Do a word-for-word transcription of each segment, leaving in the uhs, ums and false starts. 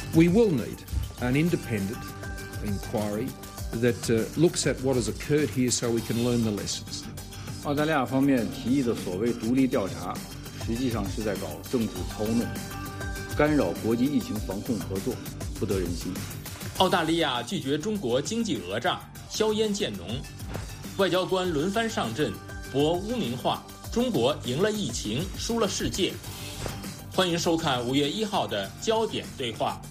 We will need an independent inquiry that uh, looks at what has occurred here so we can learn the lessons. 澳大利亚方面提议的所谓独立调查，实际上是在搞政治操弄，干扰国际疫情防控合作，不得人心。 澳大利亚拒绝中国经济讹诈，硝烟渐浓，外交官轮番上阵，博污名化，中国赢了疫情，输了世界。欢迎收看五月一号的焦点对话。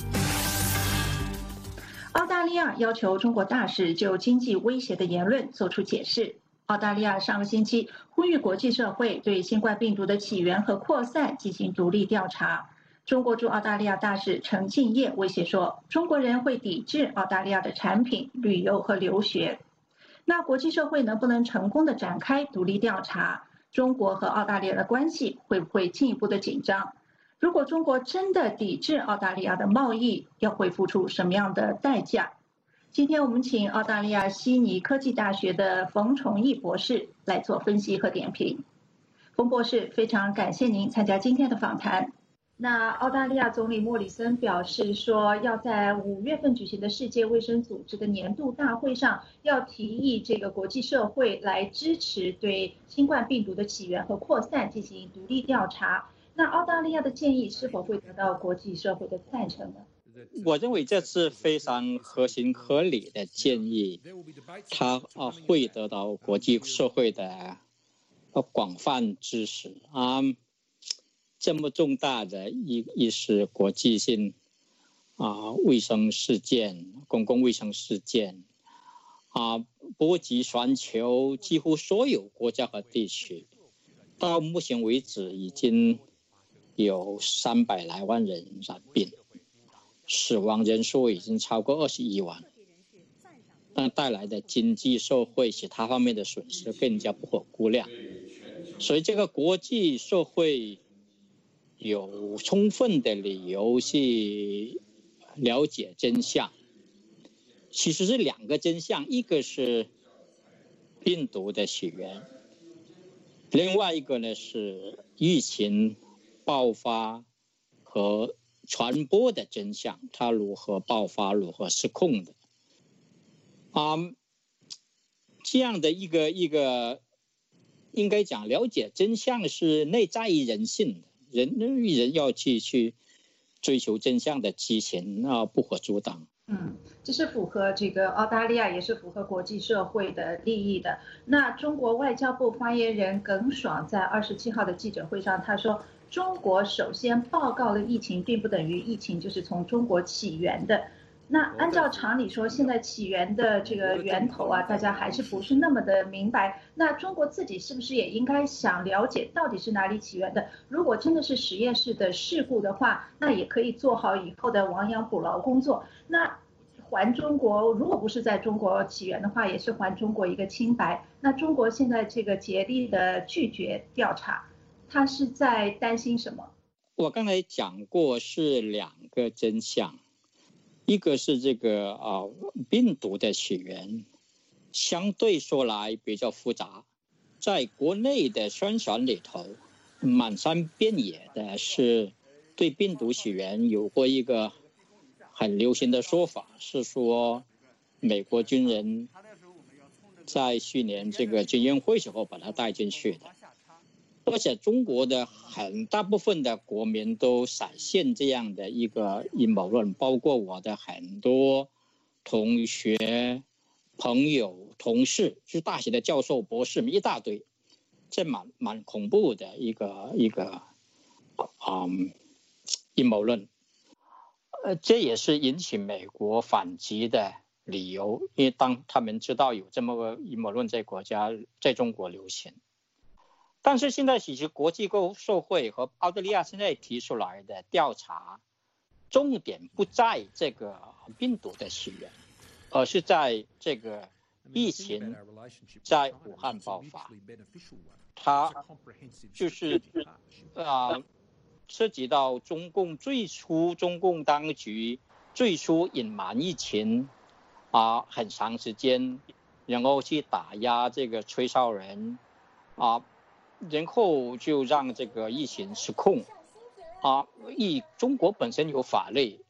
澳大利亚要求中国大使就经济威胁的言论做出解释。澳大利亚上个星期呼吁国际社会对新冠病毒的起源和扩散进行独立调查。中国驻澳大利亚大使陈敬业威胁说，中国人会抵制澳大利亚的产品、旅游和留学。那国际社会能不能成功的展开独立调查？中国和澳大利亚的关系会不会进一步的紧张？如果中国真的抵制澳大利亚的贸易，要会付出什么样的代价？今天我们请澳大利亚悉尼科技大学的冯崇义博士来做分析和点评。冯博士，非常感谢您参加今天的访谈。那澳大利亚总理莫里森表示说，要在五月份举行的世界卫生组织的年度大会上，要提议这个国际社会来支持对新冠病毒的起源和扩散进行独立调查。那澳大利亚的建议是否会得到国际社会的赞成呢？ 我认为这是非常合情合理的建议，它啊会得到国际社会的广泛支持啊。这么重大的一一是国际性啊卫生事件、公共卫生事件啊，波及全球几乎所有国家和地区。到目前为止，已经有三百来万人染病，死亡人数已经超过二十一万，但带来的经济社会其他方面的损失更加不可估量。所以这个国际社会有充分的理由去了解真相。其实是两个真相，一个是病毒的起源，另外一个呢是疫情爆发和传播的真相，它如何爆发，如何失控的。啊，这样的一个一个，应该讲了解真相是内在于人性的。人人要去去追求真相的激情啊，不可阻挡。 嗯，这是符合这个澳大利亚，也是符合国际社会的利益的。那中国外交部发言人耿爽在二十七号的记者会上，他说，中国首先报告了疫情，并不等于疫情就是从中国起源的。那按照常理说，现在起源的这个源头啊，大家还是不是那么的明白。那中国自己是不是也应该想了解到底是哪里起源的？如果真的是实验室的事故的话，那也可以做好以后的亡羊补牢工作。那还中国，如果不是在中国起源的话，也是还中国一个清白。那中国现在这个竭力的拒绝调查，他是在担心什么？ 我刚才讲过是两个真相。一个是这个啊病毒的起源，相对说来比较复杂，在国内的宣传里头，满山遍野的是对病毒起源有过一个很流行的说法，是说美国军人在去年这个军运会时候把它带进去的。而且中国的很大部分的国民都闪现这样的一个阴谋论，包括我的很多同学、朋友、同事，就是大学的教授、博士们一大堆，这蛮蛮恐怖的一个一个嗯阴谋论。呃，这也是引起美国反击的理由，因为当他们知道有这么个阴谋论在国家在中国流行。但是现在其实国际社会和澳大利亚现在提出来的调查，重点不在这个病毒的起源，而是在这个疫情在武汉爆发，它就是啊、呃、涉及到中共最初中共当局最初隐瞒疫情啊、呃、很长时间，然后去打压这个吹哨人啊。呃然后就让这个疫情失控啊！疫中国本身有法律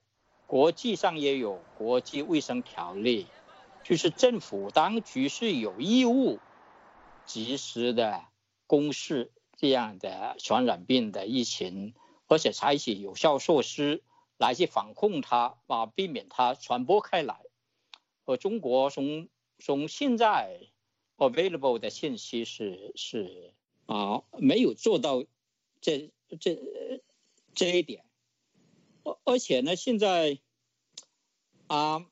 国际上也有国际卫生条例，就是政府当局是有义务及时的公示这样的传染病的疫情，而且采取有效措施来去防控它，啊，避免它传播开来。而中国从从现在 available 的信息是是啊没有做到这这这一点，而且呢，现在啊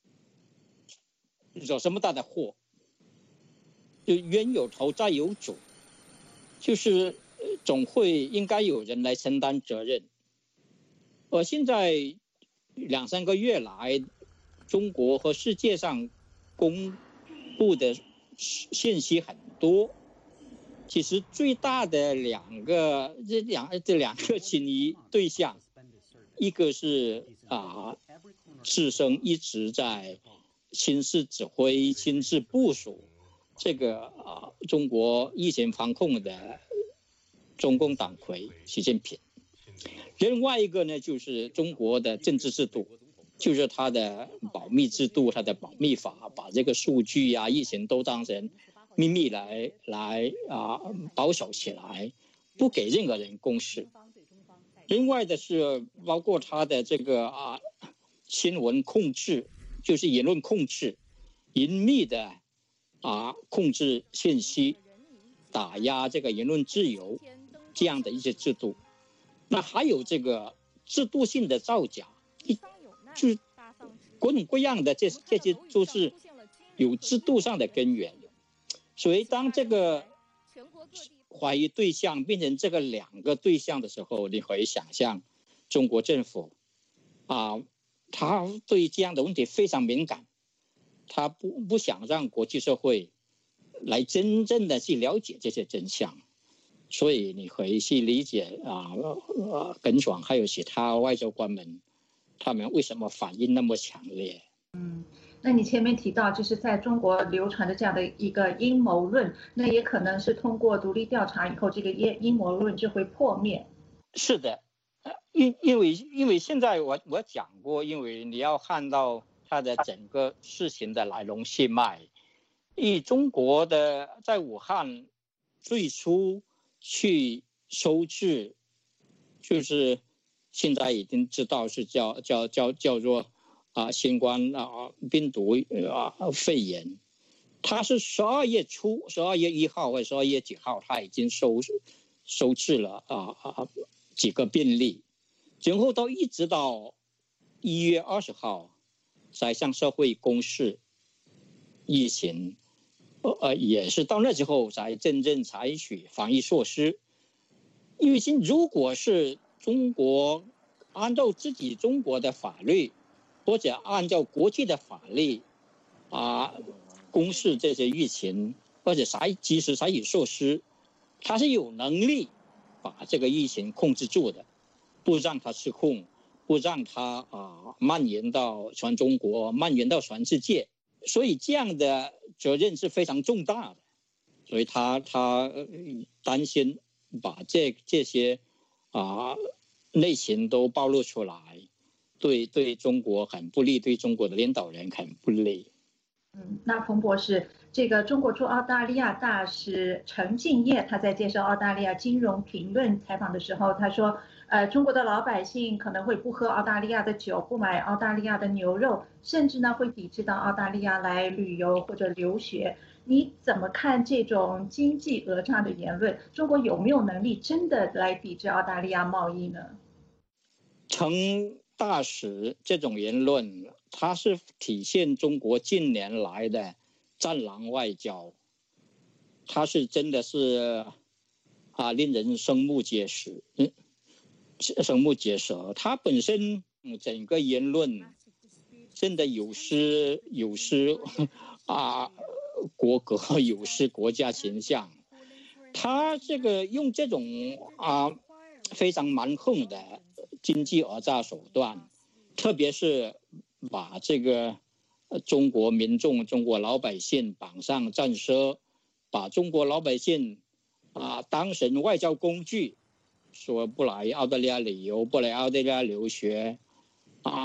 惹这么大的祸，就冤有头债有主，就是总会应该有人来承担责任。而现在两三个月来，中国和世界上公布的信息很多，其实最大的两个这两这两个嫌疑对象，一个是啊，自身一直在亲自指挥、亲自部署这个啊中国疫情防控的中共党魁习近平。另外一个呢，就是中国的政治制度，就是它的保密制度，它的保密法，把这个数据啊、疫情都当成秘密来来啊保守起来，不给任何人公示。另外的是包括它的这个啊新闻控制，就是言论控制，严密的啊控制信息，打压这个言论自由这样的一些制度。那还有这个制度性的造假，就是各种各样的这这些都是有制度上的根源。所以当这个怀疑对象变成这个两个对象的时候，你可以想象中国政府啊，他对这样的问题非常敏感，他不不想让国际社会来真正的去了解这些真相。所以你可以去理解啊，呃，耿爽还有其他外交官们，他们为什么反应那么强烈？ 嗯，那你前面提到，就是在中国流传的这样的一个阴谋论，那也可能是通过独立调查以后，这个阴阴谋论就会破灭。 是的，因因为因为现在我我讲过，因为你要看到它的整个事情的来龙去脉，以中国的在武汉最初去收治，就是现在已经知道是叫叫叫叫做啊新冠啊病毒啊肺炎，它是十二月初，十二月一号或者十二月几号，它已经收收治了啊啊几个病例，然后到一直到一月二十号才向社会公示疫情。呃，也是到那之后才真正采取防疫措施。因为如果是中国按照自己中国的法律，或者按照国际的法律啊，公示这些疫情，或者采及时采取措施，它是有能力把这个疫情控制住的，不让它失控，不让它啊蔓延到全中国，蔓延到全世界。所以这样的责任是非常重大的，所以他他担心把这这些啊内情都暴露出来，对对中国很不利，对中国的领导人很不利。 嗯，那冯博士，这个中国驻澳大利亚大使陈敬业他在接受澳大利亚金融评论采访的时候，他说，呃，中国的老百姓可能会不喝澳大利亚的酒，不买澳大利亚的牛肉，甚至呢会抵制到澳大利亚来旅游或者留学。你怎么看这种经济讹诈的言论？中国有没有能力真的来抵制澳大利亚贸易呢？ 陈大使这种言论，它是体现中国近年来的战狼外交，它是真的是啊令人瞠目结舌，嗯，瞠目结舌。它本身整个言论真的有失有失啊国格，有失国家形象。他这个用这种啊非常蛮横的经济讹诈手段，特别是把这个中国民众、中国老百姓绑上战车，把中国老百姓啊当成外交工具，说不来澳大利亚旅游，不来澳大利亚留学，啊，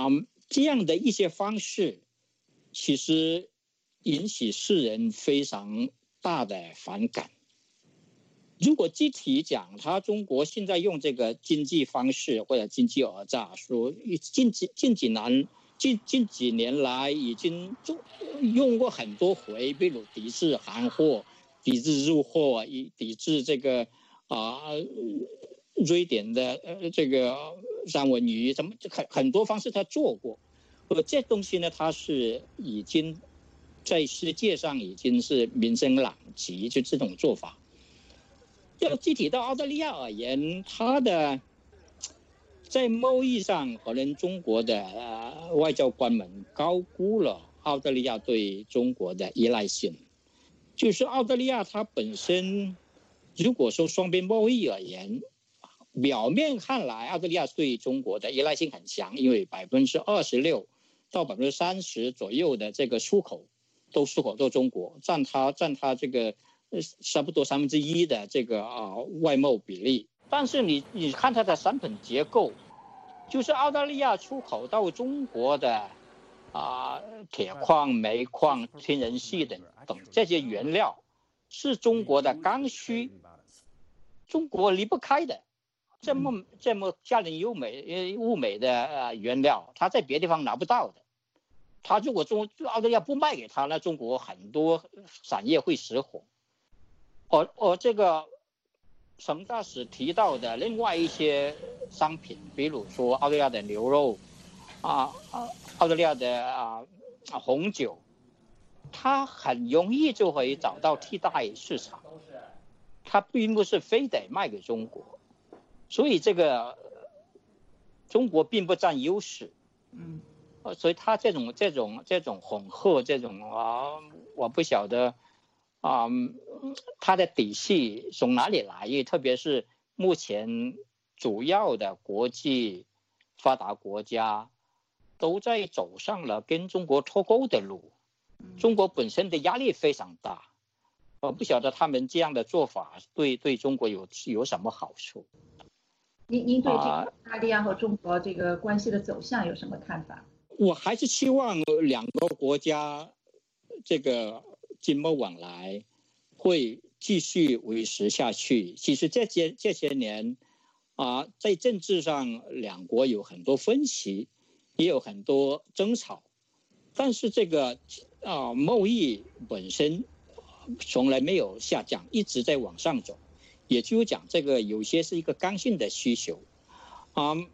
这样的一些方式，其实引起世人非常大的反感。如果具体讲，他中国现在用这个经济方式或者经济讹诈，说近几近几年近近几年来已经用过很多回，比如抵制韩货、抵制日货、抵制这个啊、呃、瑞典的呃这个三文鱼，什么很很多方式他做过。而这东西呢，它是已经在世界上已经是名声狼藉，就这种做法。要具体到澳大利亚而言，它的在贸易上，可能中国的、呃、外交官们高估了澳大利亚对中国的依赖性。就是澳大利亚它本身，如果说双边贸易而言，表面看来澳大利亚对中国的依赖性很强，因为百分之二十六到百分之三十左右的这个出口都出口到中国，占它占它这个差不多三分之一的这个啊外贸比例。但是你你看它的产品结构，就是澳大利亚出口到中国的啊铁矿、煤矿、天然气等等这些原料，是中国的刚需，中国离不开的。这么这么价廉优美物美的呃原料，它在别的地方拿不到的。它如果中澳大利亚不卖给他，那中国很多产业会失火。而而这个陈大使提到的另外一些商品，比如说澳大利亚的牛肉啊啊，澳大利亚的啊红酒，它很容易就可以找到替代市场，它并不是非得卖给中国。所以这个中国并不占优势，嗯，所以他这种这种这种恐吓，这种啊，我不晓得啊，他的底气从哪里来？特别是目前主要的国际发达国家都在走上了跟中国脱钩的路，中国本身的压力非常大，我不晓得他们这样的做法对对中国有有什么好处。 您您对这个澳大利亚和中国这个关系的走向有什么看法？ 我还是期望两个国家这个经贸往来会继续维持下去。其实这些这些年啊，在政治上两国有很多分歧，也有很多争吵，但是这个啊贸易本身从来没有下降，一直在往上走。也就是讲，这个有些是一个刚性的需求，啊、嗯，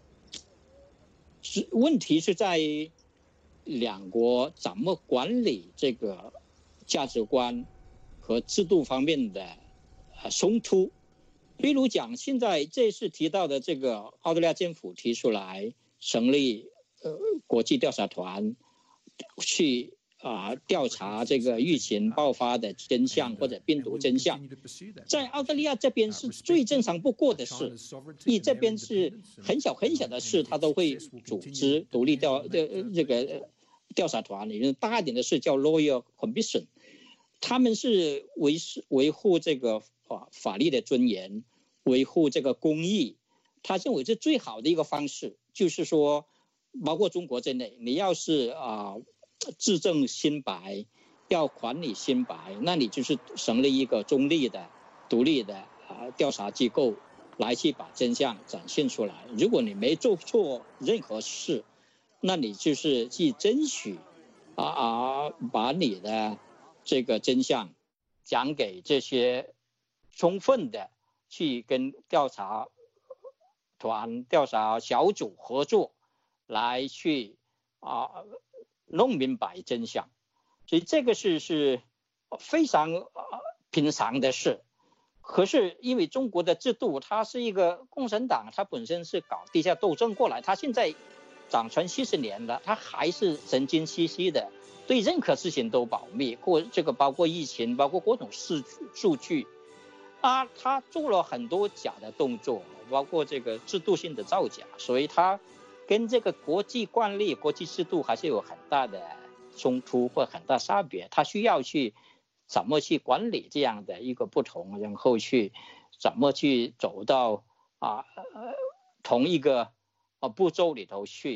是问题是在两国怎么管理这个价值观和制度方面的呃冲突。比如讲，现在这次提到的这个澳大利亚政府提出来成立呃国际调查团，去啊，调查这个疫情爆发的真相或者病毒真相，在澳大利亚这边是最正常不过的事。你这边是很小很小的事，他都会组织独立调这这个调查团。你大一点的事叫 Royal Commission， 他们是维维护这个法法律的尊严，维护这个公义。他认为这最好的一个方式，就是说，包括中国在内，你要是啊。自证清白，要管理清白，那你就是成立一个中立的、独立的啊调查机构，来去把真相展现出来。如果你没做错任何事，那你就是去争取啊啊，把你的这个真相讲给这些充分的去跟调查团、调查小组合作，来去啊。弄明白真相，所以这个是是非常平常的事。可是因为中国的制度，它是一个共产党，它本身是搞地下斗争过来，它现在掌权七十年了，它还是神经兮兮的，对任何事情都保密，或这个包括疫情，包括各种数数据啊，他做了很多假的动作，包括这个制度性的造假，所以他。跟这个国际惯例、国际制度还是有很大的冲突或很大差别，他需要去怎么去管理这样的一个不同，然后去怎么去走到啊、呃、同一个啊步骤里头去，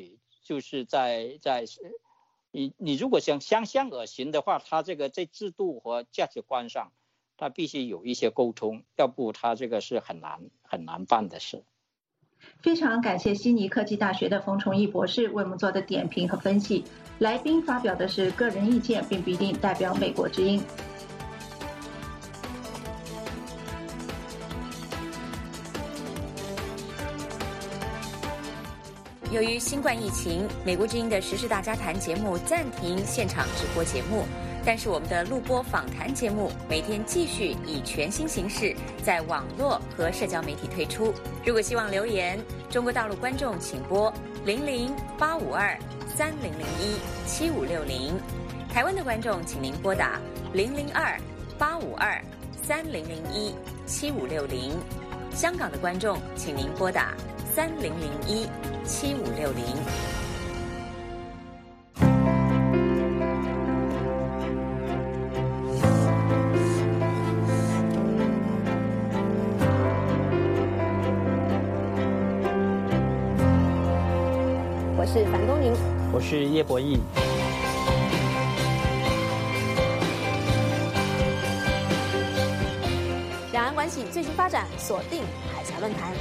就是在在你你如果想相向而行的话，他这个在制度和价值观上，他必须有一些沟通，要不他这个是很难很难办的事。 非常感谢悉尼科技大学的冯崇义博士为我们做的点评和分析。来宾发表的是个人意见，并不一定代表美国之音。 由于新冠疫情，美国之音的时事大家谈节目暂停现场直播节目，但是我们的录播访谈节目每天继续以全新形式在网络和社交媒体推出。如果希望留言，中国大陆观众请拨零零八五二三零零一七五六零，台湾的观众请您拨打零零二八五二三零零一七五六零，香港的观众请您拨打三零零一七五六零。 我是樊东宁， 我是叶博弈。 两岸关系最新发展，锁定海峡论坛。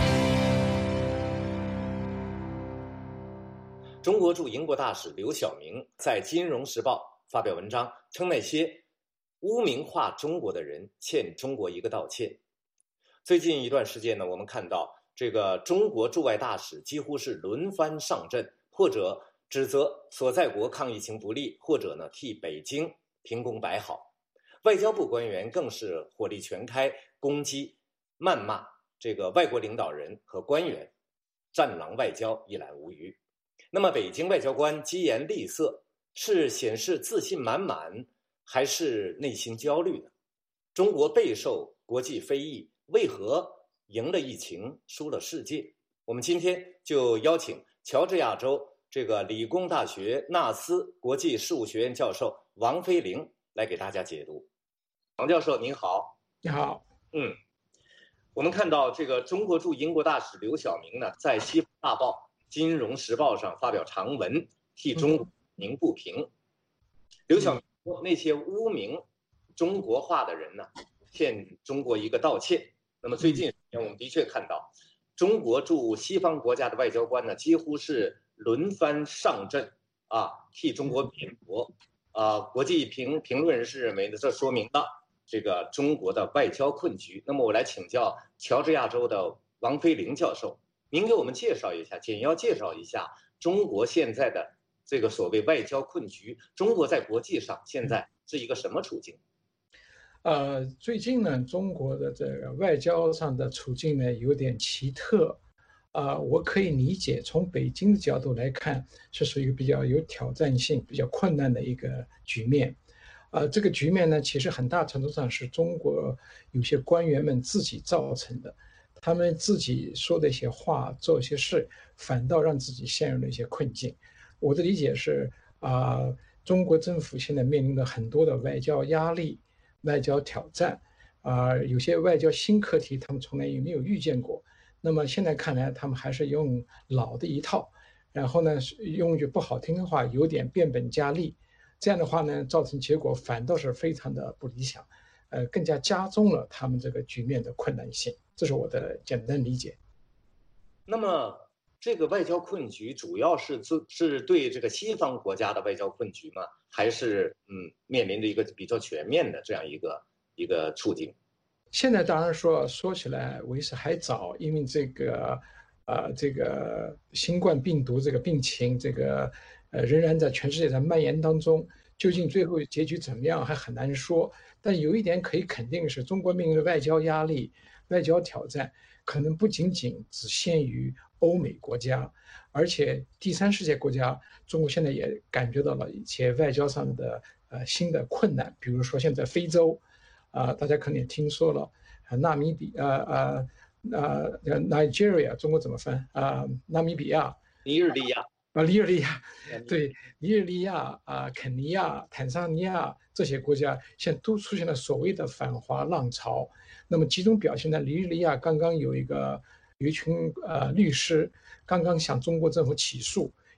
中国驻英国大使刘晓明在《金融时报》发表文章，称那些污名化中国的人欠中国一个道歉。最近一段时间呢，我们看到这个中国驻外大使几乎是轮番上阵，或者指责所在国抗疫情不力，或者呢替北京评功摆好。外交部官员更是火力全开，攻击、谩骂这个外国领导人和官员，战狼外交一览无余。那么北京外交官疾言厉色，是显示自信满满，还是内心焦虑呢？中国备受国际非议，为何赢了疫情，输了世界？我们今天就邀请乔治亚州这个理工大学纳斯国际事务学院教授王飞凌来给大家解读。王教授您好。 你好。 嗯，我们看到这个中国驻英国大使刘晓明呢，在西方大报《金融时报》上发表长文，替中国鸣不平。嗯、刘晓明说，那些污名中国化的人呢，欠中国一个道歉。那么最近我们的确看到，中国驻西方国家的外交官呢，几乎是轮番上阵啊，替中国辩驳。啊，国际评评论人士认为呢，这说明了这个中国的外交困局。那么我来请教乔治亚州的王飞凌教授，您给我们介绍一下，简要介绍一下中国现在的这个所谓外交困局，中国在国际上现在是一个什么处境？ 呃，最近呢，中国的这个外交上的处境呢有点奇特，啊、呃，我可以理解，从北京的角度来看，是属于比较有挑战性、比较困难的一个局面。啊、呃，这个局面呢，其实很大程度上是中国有些官员们自己造成的，他们自己说的一些话、做一些事，反倒让自己陷入了一些困境。我的理解是，啊、呃，中国政府现在面临着很多的外交压力。外交挑战，啊、呃，有些外交新课题他们从来也没有遇见过。那么现在看来，他们还是用老的一套，然后呢，用句不好听的话，有点变本加厉。这样的话呢，造成结果反倒是非常的不理想，呃，更加加重了他们这个局面的困难性。这是我的简单理解。 那么，这个外交困局主要是是对这个西方国家的外交困局吗？还是嗯面临着一个比较全面的这样一个一个处境？ 现在当然说说起来为时还早，因为这个呃这个新冠病毒这个病情这个呃仍然在全世界在蔓延当中，究竟最后结局怎么样还很难说。但有一点可以肯定是，中国面临的外交压力、外交挑战，可能不仅仅只限于欧美国家，而且第三世界国家，中国现在也感觉到了一些外交上的呃新的困难，比如说现在非洲，啊、呃，大家可能也听说了，啊，纳米比，呃呃呃 ，Nigeria， 中国怎么翻啊、呃？纳米比亚， 尼日利亚， 啊，尼日利亚，对，尼日利亚啊、呃，肯尼亚、坦桑尼亚这些国家，现在都出现了所谓的反华浪潮。那么集中表现在尼日利亚，刚刚有一个有一群呃律师刚刚向中国政府起诉，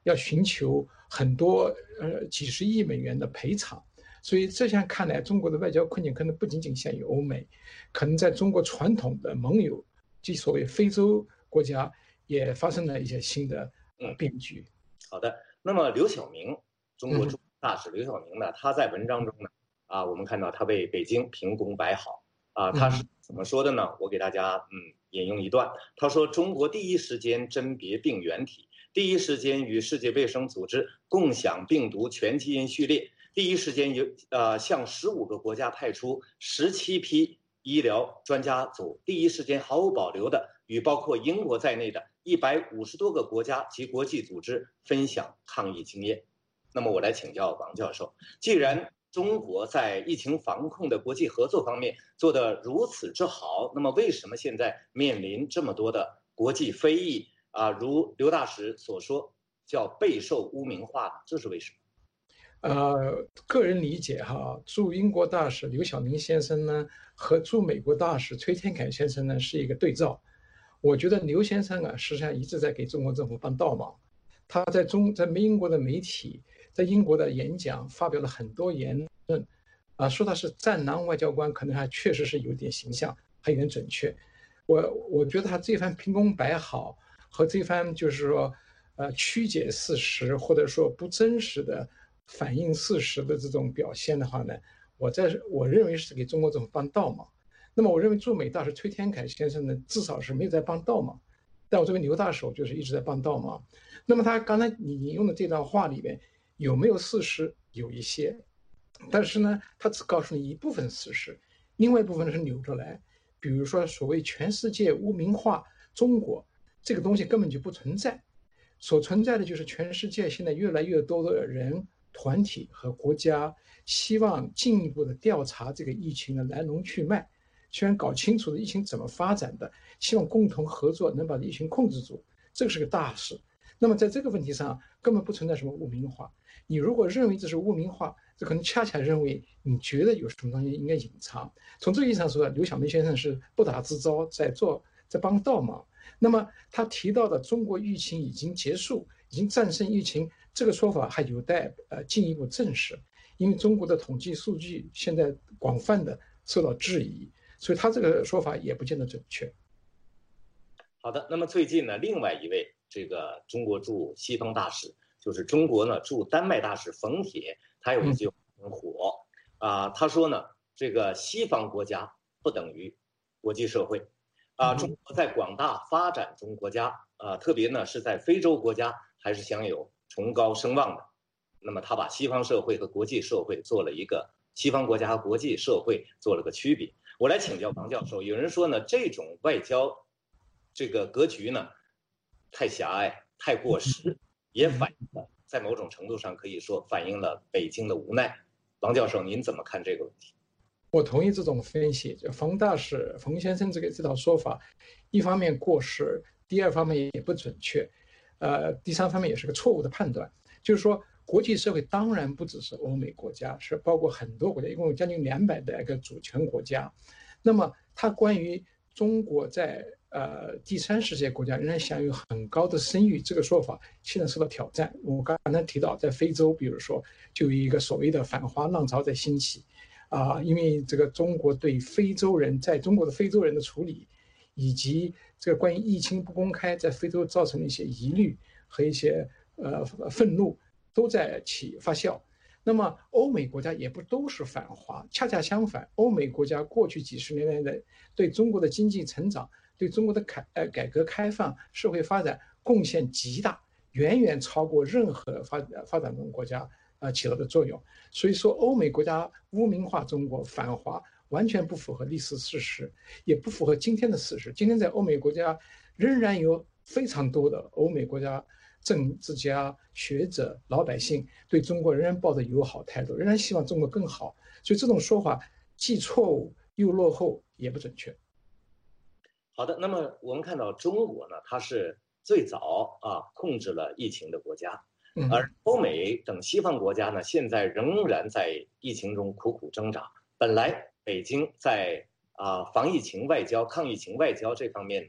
要寻求很多呃几十亿美元的赔偿。所以这样看来，中国的外交困境可能不仅仅限于欧美，可能在中国传统的盟友即所谓非洲国家也发生了一些新的呃变局。 好的，那么刘晓明，中国驻大使刘晓明呢，他在文章中呢，啊，我们看到他为北京评功摆好啊，他是怎么说的呢？我给大家嗯引用一段，他说：“中国第一时间甄别病原体，第一时间与世界卫生组织共享病毒全基因序列。”第一时间有呃向十五个国家派出十七批医疗专家组，第一时间毫无保留的与包括英国在内的一百五十多个国家及国际组织分享抗疫经验。那么我来请教王教授，既然中国在疫情防控的国际合作方面做得如此之好，那么为什么现在面临这么多的国际非议啊？如刘大使所说，叫备受污名化呢？这是为什么？ 呃，个人理解哈，驻英国大使刘晓明先生呢，和驻美国大使崔天凯先生呢是一个对照。我觉得刘先生啊，实际上一直在给中国政府帮倒忙。他在中在英国的媒体，在英国的演讲发表了很多言论，啊，说他是战狼外交官，可能还确实是有点形象，还有点准确。我我觉得他这番评功摆好和这番就是说，呃，曲解事实或者说不真实的反映事实的这种表现的话呢，我在我认为是给中国政府帮倒忙。那么我认为驻美大使崔天凯先生呢，至少是没有在帮倒忙，但我作为刘大使，我就是一直在帮倒忙。那么他刚才你引用的这段话里面有没有事实？有一些，但是呢，他只告诉你一部分事实，另外一部分是扭着来。比如说所谓全世界污名化中国这个东西根本就不存在，所存在的就是全世界现在越来越多的人团体和国家希望进一步的调查这个疫情的来龙去脉，希望搞清楚的疫情怎么发展的，希望共同合作能把疫情控制住，这个是个大事。那么在这个问题上根本不存在什么污名化。你如果认为这是污名化，这可能恰恰认为你觉得有什么东西应该隐藏。从这个意义上说，刘晓明先生是不打自招，在做在帮倒忙。那么他提到的中国疫情已经结束，已经战胜疫情，这个说法还有待呃进一步证实，因为中国的统计数据现在广泛的受到质疑，所以他这个说法也不见得准确。 好的，那么最近呢，另外一位这个中国驻西方大使，就是中国呢驻丹麦大使冯铁，他有一句很火啊、呃，他说呢，这个西方国家不等于国际社会。啊，中国在广大发展中国家，啊，特别呢是在非洲国家，还是享有崇高声望的。那么他把西方社会和国际社会做了一个西方国家和国际社会做了个区别。我来请教王教授，有人说呢，这种外交这个格局呢太狭隘、太过时，也反映了在某种程度上可以说反映了北京的无奈。王教授，您怎么看这个问题？ 我同意这种分析，就冯大使、冯先生这个这套说法，一方面过时，第二方面也不准确，呃，第三方面也是个错误的判断。就是说，国际社会当然不只是欧美国家，是包括很多国家，一共有将近两百个个主权国家。那么，它关于中国在呃第三世界国家仍然享有很高的声誉这个说法，现在受到挑战。我刚才提到，在非洲，比如说，就有一个所谓的反华浪潮在兴起。啊，因为这个中国对非洲人在中国的非洲人的处理，以及这个关于疫情不公开在非洲造成的一些疑虑和一些呃愤怒，都在起发酵。那么欧美国家也不都是反华，恰恰相反，欧美国家过去几十年来的对中国的经济成长、对中国的改呃改革开放、社会发展贡献极大，远远超过任何发发展中国家。呃，起到的作用，所以说欧美国家污名化中国、反华，完全不符合历史事实，也不符合今天的事实。今天在欧美国家，仍然有非常多的欧美国家政治家、学者、老百姓对中国仍然抱着友好态度，仍然希望中国更好。所以这种说法既错误又落后，也不准确。 好的，那么我们看到中国呢，它是最早啊控制了疫情的国家。而欧美等西方国家呢，现在仍然在疫情中苦苦挣扎。本来北京在啊、呃、防疫情外交、抗疫情外交这方面呢，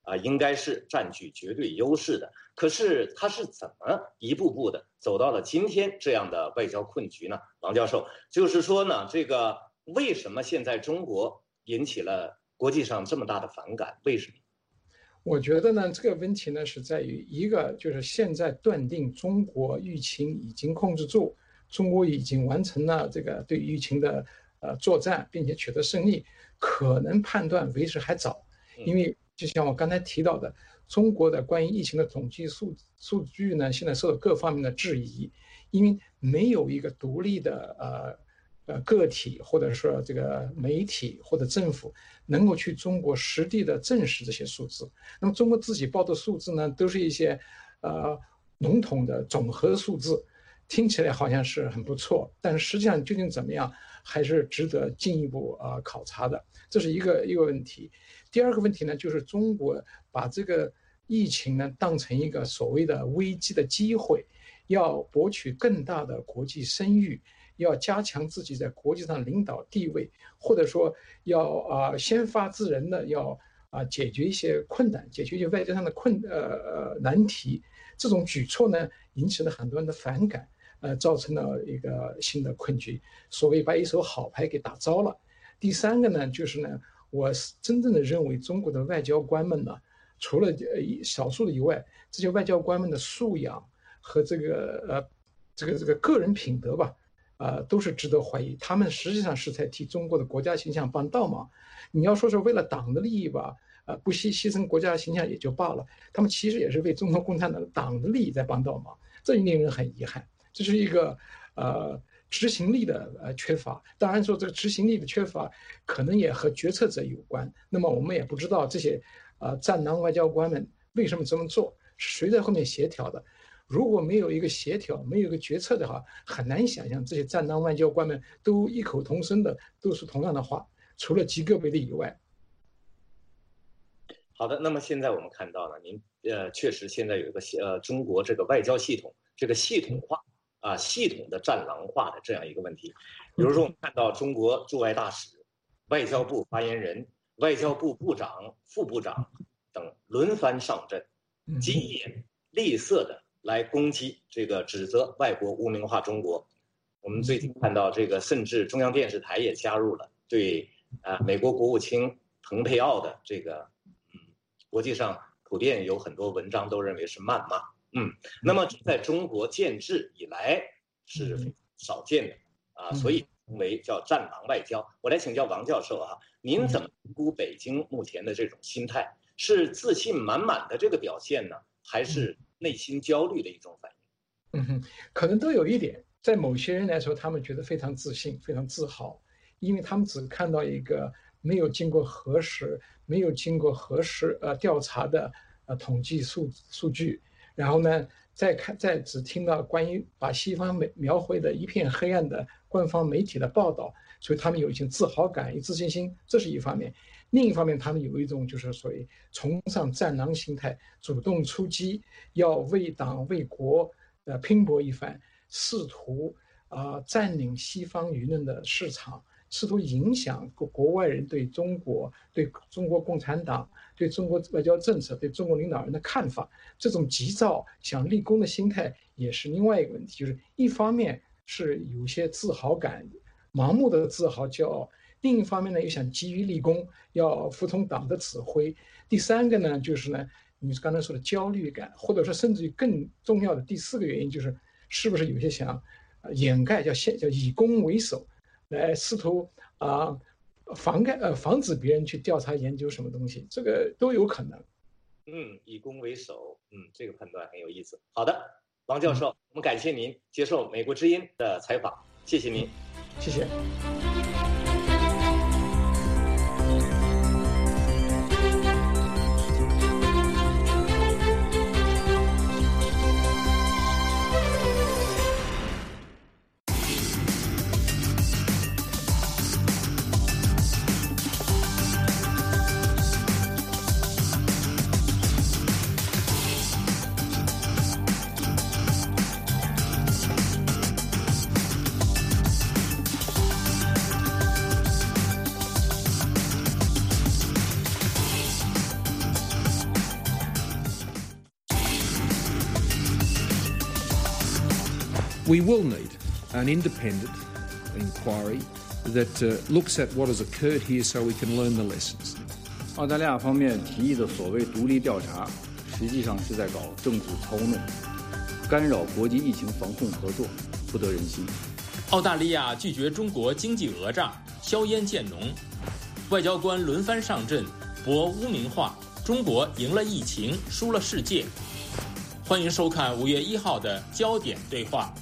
啊、呃，应该是占据绝对优势的。可是他是怎么一步步的走到了今天这样的外交困局呢？王教授，就是说呢，这个为什么现在中国引起了国际上这么大的反感？为什么？ 我觉得呢，这个问题呢是在于一个，就是现在断定中国疫情已经控制住，中国已经完成了这个对疫情的呃作战，并且取得胜利，可能判断为时还早，因为就像我刚才提到的，中国的关于疫情的统计数数据呢，现在受到各方面的质疑，因为没有一个独立的呃。呃，个体或者说这个媒体或者政府能够去中国实地的证实这些数字。那么中国自己报的数字呢，都是一些呃笼统的总和数字，听起来好像是很不错，但是实际上究竟怎么样，还是值得进一步啊、呃、考察的。这是一个一个问题。第二个问题呢，就是中国把这个疫情呢当成一个所谓的危机的机会，要博取更大的国际声誉。要加强自己在国际上领导地位，或者说要啊、呃、先发制人的，要啊、呃、解决一些困难，解决一些外交上的困呃呃难题。这种举措呢，引起了很多人的反感，呃，造成了一个新的困局。所谓把一手好牌给打糟了。第三个呢，就是呢，我真正的认为中国的外交官们呢，除了呃少数的以外，这些外交官们的素养和这个呃这个这个个人品德吧。呃，都是值得怀疑。他们实际上是在替中国的国家形象帮倒忙。你要说是为了党的利益吧，呃，不牺牺牲国家的形象也就罢了，他们其实也是为中国共产党党的利益在帮倒忙，这令人很遗憾。这是一个呃执行力的呃缺乏。当然说这个执行力的缺乏，可能也和决策者有关。那么我们也不知道这些呃战狼外交官们为什么这么做，是谁在后面协调的。如果没有一个协调，没有一个决策的话，很难想象这些战狼外交官们都异口同声的都是同样的话，除了极个别的以外。 好的，那么现在我们看到呢，您呃确实现在有一个呃中国这个外交系统这个系统化啊、呃、系统的战狼化的这样一个问题。比如说我们看到中国驻外大使、外交部发言人、外交部部长、副部长等轮番上阵，疾言厉色的来攻击这个指责外国污名化中国。我们最近看到这个，甚至中央电视台也加入了对啊、呃、美国国务卿蓬佩奥的这个嗯，国际上普遍有很多文章都认为是谩骂。嗯，那么在中国建制以来是非常少见的啊，所以称为叫战狼外交。我来请教王教授啊，您怎么评估北京目前的这种心态？是自信满满的这个表现呢，还是内心焦虑的一种反应？ 嗯哼，可能都有一点。在某些人来说，他们觉得非常自信、非常自豪，因为他们只看到一个没有经过核实、没有经过核实呃调查的呃统计数数据，然后呢，再看再只听到关于把西方描描绘的一片黑暗的官方媒体的报道，所以他们有一些自豪感、有自信心，这是一方面。另一方面，他们有一种就是所谓崇尚战狼心态，主动出击，要为党为国呃拼搏一番，试图啊、呃、占领西方舆论的市场，试图影响国国外人对中国、对中国共产党、对中国外交政策、对中国领导人的看法。这种急躁想立功的心态也是另外一个问题，就是一方面是有些自豪感，盲目的自豪骄傲。另一方面呢，又想急于立功，要服从党的指挥。第三个呢，就是呢，你刚才说的焦虑感，或者说甚至于更重要的第四个原因，就是是不是有些想掩盖，叫先叫以攻为守，来试图啊、呃、妨盖呃防止别人去调查研究什么东西，这个都有可能。 嗯，以攻为守，嗯，这个判断很有意思。好的，王教授，嗯、我们感谢您接受美国之音的采访，谢谢您， 谢谢。 We will need an independent inquiry that uh, looks at what has occurred here so we can learn the lessons. 澳大利亚方面提议的所谓独立调查，实际上是在搞政治操弄，干扰国际疫情防控合作，不得人心。 澳大利亚拒绝中国经济讹诈，硝烟渐浓，外交官轮番上阵，博污名化，中国赢了疫情，输了世界。欢迎收看五月一号的焦点对话。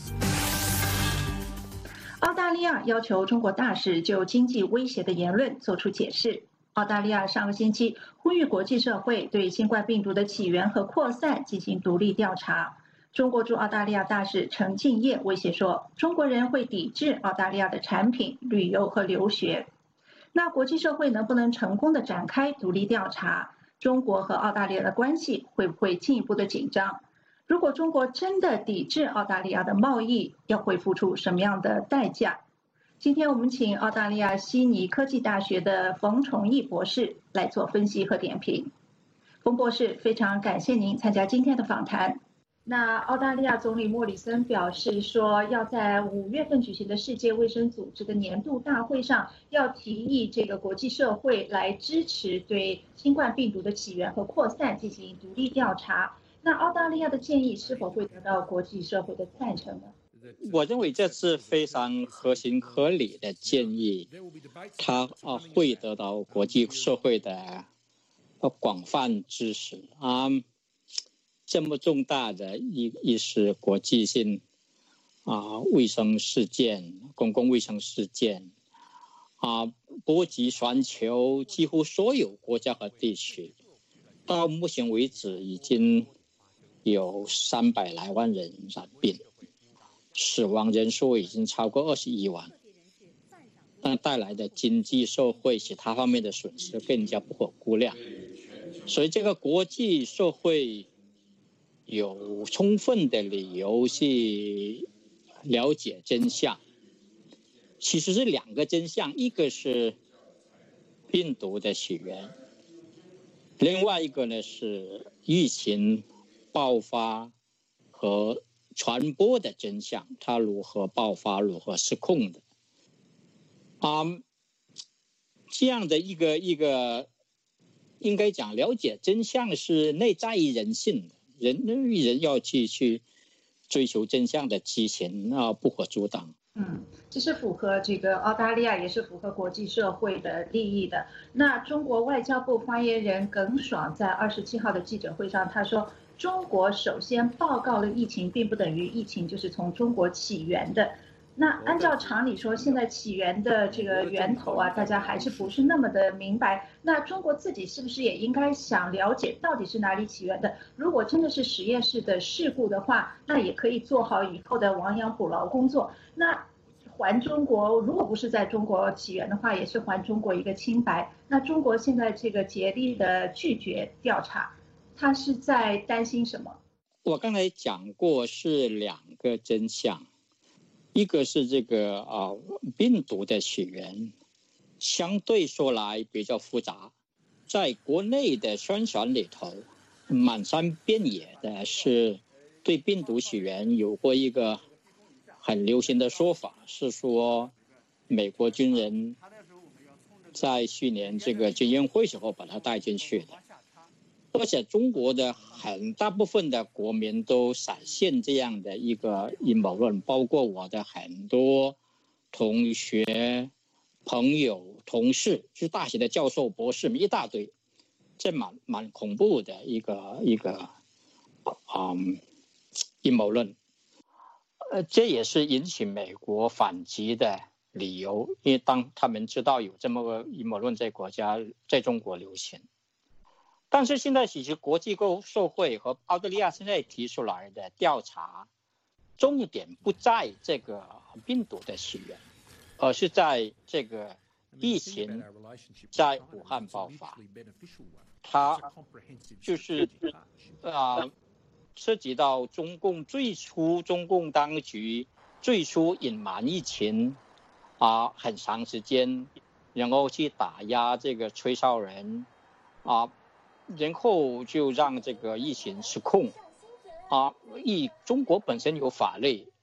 澳大利亚要求中国大使就经济威胁的言论作出解释。澳大利亚上个星期呼吁国际社会对新冠病毒的起源和扩散进行独立调查。中国驻澳大利亚大使陈敬业威胁说，中国人会抵制澳大利亚的产品、旅游和留学。那国际社会能不能成功的展开独立调查？中国和澳大利亚的关系会不会进一步的紧张？如果中国真的抵制澳大利亚的贸易，要会付出什么样的代价？今天我们请澳大利亚悉尼科技大学的冯崇义博士来做分析和点评。冯博士，非常感谢您参加今天的访谈。那澳大利亚总理莫里森表示说，要在五月份举行的世界卫生组织的年度大会上，要提议这个国际社会来支持对新冠病毒的起源和扩散进行独立调查。那澳大利亚的建议是否会得到国际社会的赞成呢？ 我认为这是非常合情合理的建议，它啊会得到国际社会的广泛支持啊。这么重大的一一是国际性啊卫生事件、公共卫生事件啊，波及全球几乎所有国家和地区。到目前为止，已经有三百来万人染病，死亡人数已经超过二十一万，但带来的经济社会其他方面的损失更加不可估量。所以这个国际社会有充分的理由去了解真相，其实是两个真相，一个是病毒的起源，另外一个呢是疫情爆发和传播的真相，它如何爆发，如何失控的。啊、嗯，这样的一个一个，应该讲了解真相是内在于人性的。人人要去去追求真相的激情啊，不可阻挡。 嗯，这是符合这个澳大利亚，也是符合国际社会的利益的。那中国外交部发言人耿爽在二十七号的记者会上，他说，中国首先报告了疫情，并不等于疫情就是从中国起源的。那按照常理说，现在起源的这个源头啊，大家还是不是那么的明白。那中国自己是不是也应该想了解到底是哪里起源的？如果真的是实验室的事故的话，那也可以做好以后的亡羊补牢工作。那还中国，如果不是在中国起源的话，也是还中国一个清白。那中国现在这个竭力的拒绝调查，他是在担心什么？ 我刚才讲过是两个真相。一个是这个啊病毒的起源，相对说来比较复杂，在国内的宣传里头，满山遍野的是对病毒起源有过一个很流行的说法，是说美国军人在去年这个军运会时候把它带进去的。而且中国的很大部分的国民都闪现这样的一个阴谋论，包括我的很多同学、朋友、同事，就是大学的教授、博士们一大堆，这蛮蛮恐怖的一个一个嗯阴谋论。呃，这也是引起美国反击的理由，因为当他们知道有这么个阴谋论在国家在中国流行。但是现在其实国际社会和澳大利亚现在提出来的调查，重点不在这个病毒的起源，而是在这个疫情在武汉爆发，它就是啊、呃、涉及到中共最初中共当局最初隐瞒疫情啊、呃、很长时间，然后去打压这个吹哨人啊。呃然后就让这个疫情失控啊！疫中国本身有法律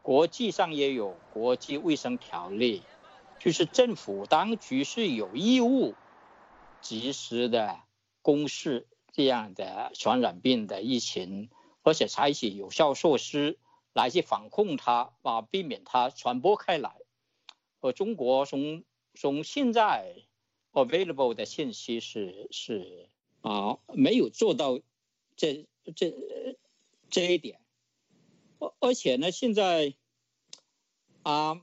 国际上也有国际卫生条例，就是政府当局是有义务及时的公示这样的传染病的疫情，而且采取有效措施来去防控它，啊，避免它传播开来。而中国从从现在 available 的信息是是啊没有做到这这这一点，而且呢，现在啊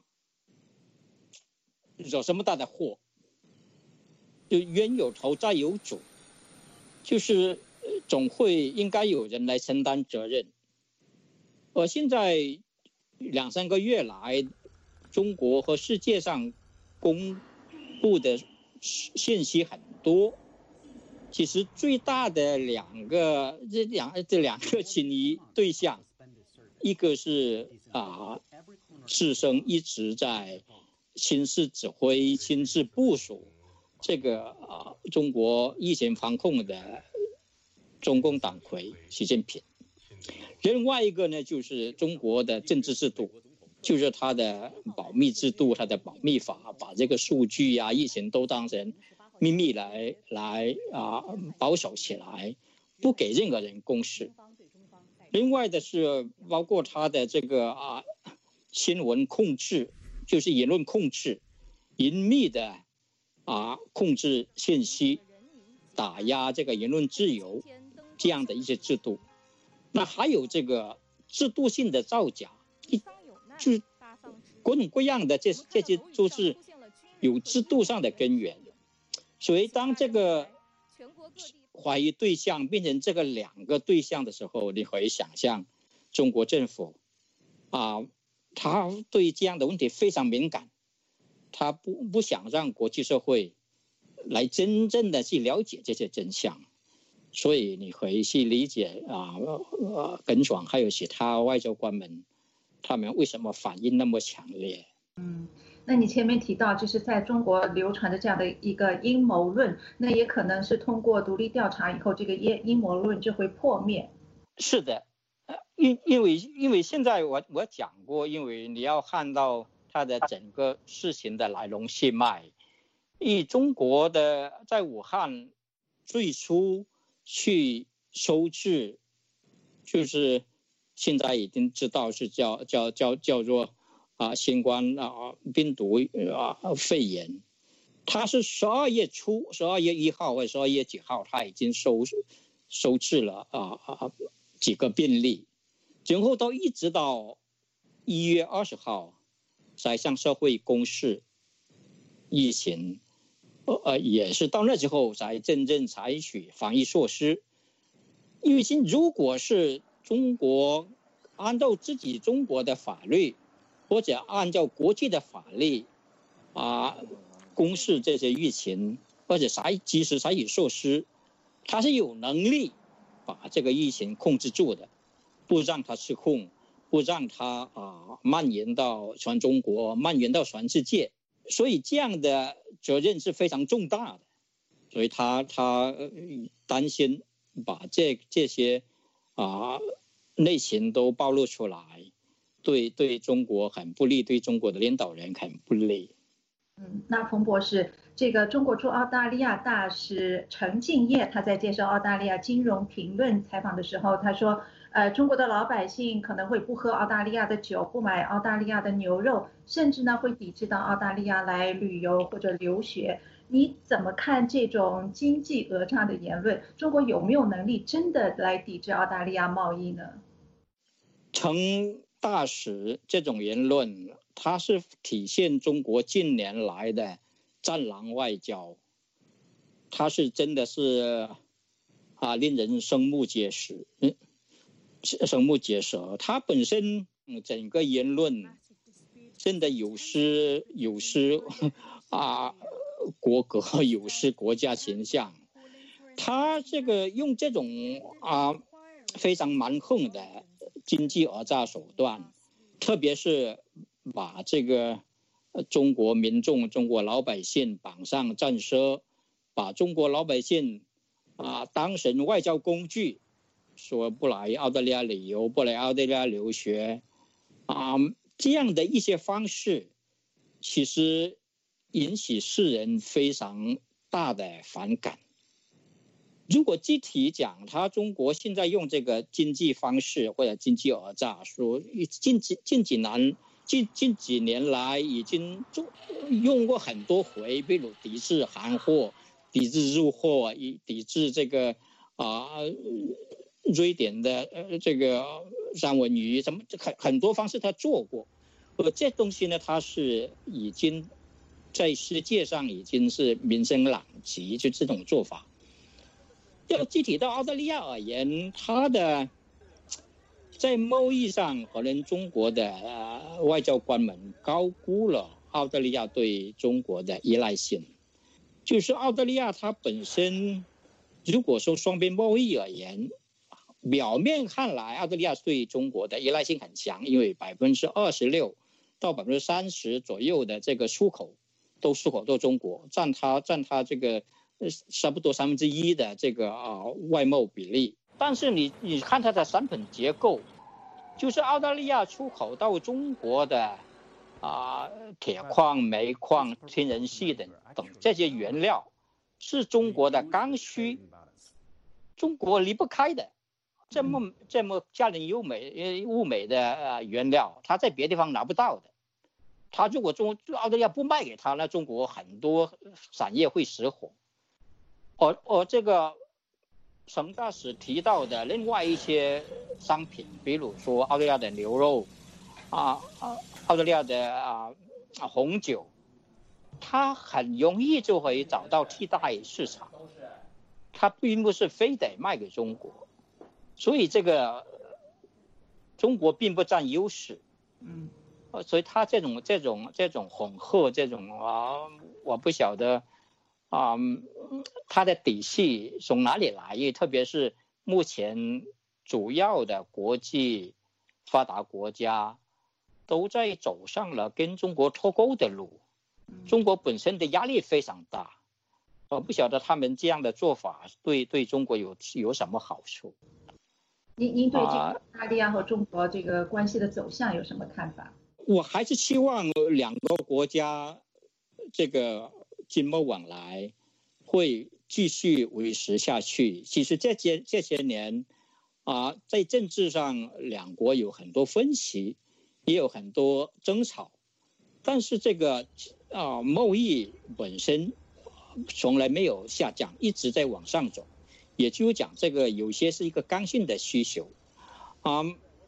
惹这么大的祸，就冤有头债有主，就是总会应该有人来承担责任。而现在两三个月来，中国和世界上公布的信息很多，其实最大的两个这两这两个亲疑对象，一个是啊，自身一直在亲自指挥、亲自部署这个啊中国疫情防控的中共党魁习近平。另外一个呢，就是中国的政治制度，就是它的保密制度，它的保密法，把这个数据啊、疫情都当成秘密来来啊保守起来，不给任何人公示。另外的是包括它的这个啊新闻控制，就是言论控制，严密的啊控制信息，打压这个言论自由这样的一些制度。那还有这个制度性的造假，就各种各样的这这些都是有制度上的根源。所以当这个怀疑对象变成这个两个对象的时候，你可以想象中国政府啊，他对这样的问题非常敏感，他不不想让国际社会来真正的去了解这些真相。所以你可以去理解啊，呃，耿爽还有其他外交官们，他们为什么反应那么强烈？ 嗯，那你前面提到，就是在中国流传的这样的一个阴谋论，那也可能是通过独立调查以后，这个阴阴谋论就会破灭。 是的，因因为因为现在我我讲过，因为你要看到它的整个事情的来龙去脉，以中国的在武汉最初去收治，就是现在已经知道是叫叫叫叫做啊新冠啊病毒啊肺炎，它是十二月初，十二月一号或者十二月几号，它已经收收治了啊啊几个病例，然后到一直到一月二十号才向社会公示疫情。呃，也是到那之后才真正采取防疫措施。因为如果是中国按照自己中国的法律，或者按照国际的法律啊，公示这些疫情，或者采及时采取措施，它是有能力把这个疫情控制住的，不让它失控，不让它啊蔓延到全中国，蔓延到全世界。所以这样的责任是非常重大的，所以他他担心把这这些啊内情都暴露出来，对对中国很不利，对中国的领导人很不利。 嗯，那冯博士，这个中国驻澳大利亚大使陈敬业他在接受澳大利亚金融评论采访的时候，他说。呃，中国的老百姓可能会不喝澳大利亚的酒，不买澳大利亚的牛肉，甚至呢会抵制到澳大利亚来旅游或者留学。你怎么看这种经济讹诈的言论？中国有没有能力真的来抵制澳大利亚贸易呢？ 陈大使这种言论，它是体现中国近年来的战狼外交，它是真的是啊令人瞠目结舌。嗯瞠目结舌，他本身整个言论真的有失有失啊国格，有失国家形象。他这个用这种啊非常蛮横的经济讹诈手段，特别是把这个中国民众、中国老百姓绑上战车，把中国老百姓啊当成外交工具。说不来澳大利亚旅游，不来澳大利亚留学，啊， 这样的一些方式，其实引起世人非常大的反感。如果具体讲，他中国现在用这个经济方式或者经济讹诈，说近几近几年近近几年来已经用过很多回，比如抵制韩货、抵制入货、抵制这个啊、呃、瑞典的呃这个三文鱼，什么很很多方式他做过。呃，这东西呢，它是已经在世界上已经是名声狼藉，就这种做法。要具体到澳大利亚而言，它的在贸易上，可能中国的、呃、外交官们高估了澳大利亚对中国的依赖性。就是澳大利亚它本身，如果说双边贸易而言，表面看来澳大利亚对中国的依赖性很强，因为百分之二十六到百分之三十左右的这个出口都出口到中国，占它占它这个。差不多三分之一的这个啊外贸比例，但是你你看它的产品结构，就是澳大利亚出口到中国的啊铁矿、煤矿、天然气等等这些原料，是中国的刚需，中国离不开的，这么这么价廉优美物美的呃原料，它在别的地方拿不到的。它如果中澳大利亚不卖给他，那中国很多产业会失火。而而这个沈大使提到的另外一些商品，比如说澳大利亚的牛肉，啊啊，澳大利亚的啊红酒，它很容易就可以找到替代市场，它并不是非得卖给中国，所以这个中国并不占优势，嗯，所以它这种这种这种混合这种啊，我不晓得。啊、嗯，它的底气从哪里来？因为特别是目前主要的国际发达国家都在走上了跟中国脱钩的路，中国本身的压力非常大，我不晓得他们这样的做法对对中国有有什么好处。 您您对这个澳大利亚和中国这个关系的走向有什么看法？ 我还是希望两个国家这个经贸往来会继续维持下去。其实这些这些年啊，在政治上两国有很多分歧，也有很多争吵，但是这个啊贸易本身从来没有下降，一直在往上走。也就是讲，这个有些是一个刚性的需求啊。